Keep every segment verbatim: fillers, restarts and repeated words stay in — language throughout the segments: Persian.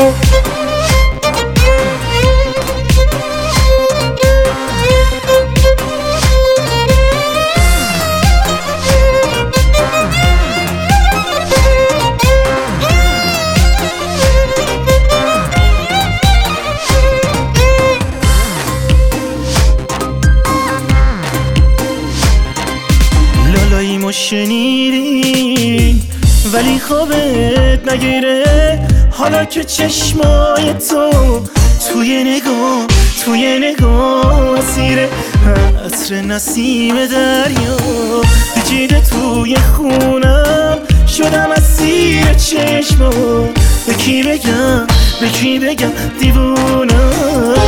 لالاییمو شنیدی ولی خوابت نگیره، حالا که چشمای تو توی نگاه توی نگاه اسیره. عطر نسیم دریا پیچیده توی خونم، شدم اسیر چشمات. به کی بگم به کی بگم دیوونم.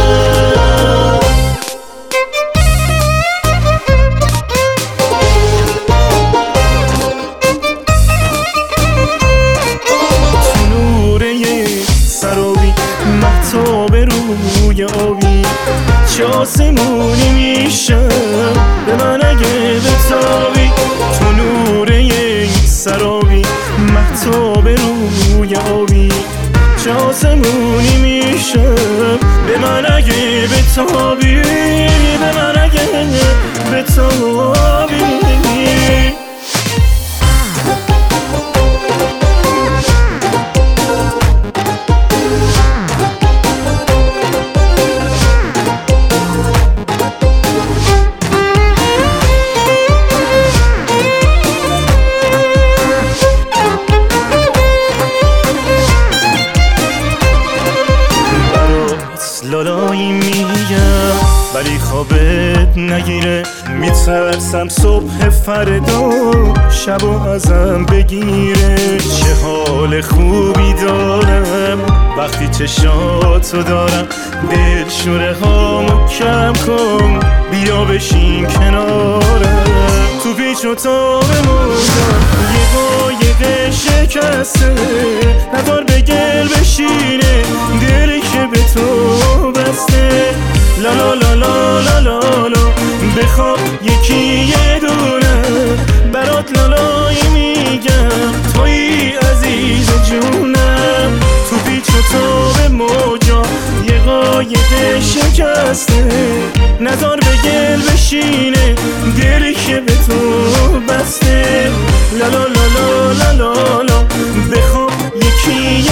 مهتاب روی آبی چه آسمونی میشم به من اگه بتابی. تو نور یک سرابی مهتاب روی آبی چه آسمونی میشم به من اگه بتابی، به من اگه بتابی. لالایی میگم ولی خوابت نگیره، میترسم صبح فردا شبو ازم بگیره. چه حال خوبی دارم وقتی چشاتو دارم، دل شوره هامو کم کن بیا بشین کنارم. تو پیچ و تاب موزم یه قایق شکسته، ندار به گل بشینه دلی که به تو بسته. لالا لالا لالا لالا بخواب یکی یه دونه برات لالایی میگم، تویی عزیز جونم. تو پیچ و تاب موجا یه قایق شکسته، نذار به گل بشینه دلی که به تو بسته. لالا لالا لالا لالا بخواب یکی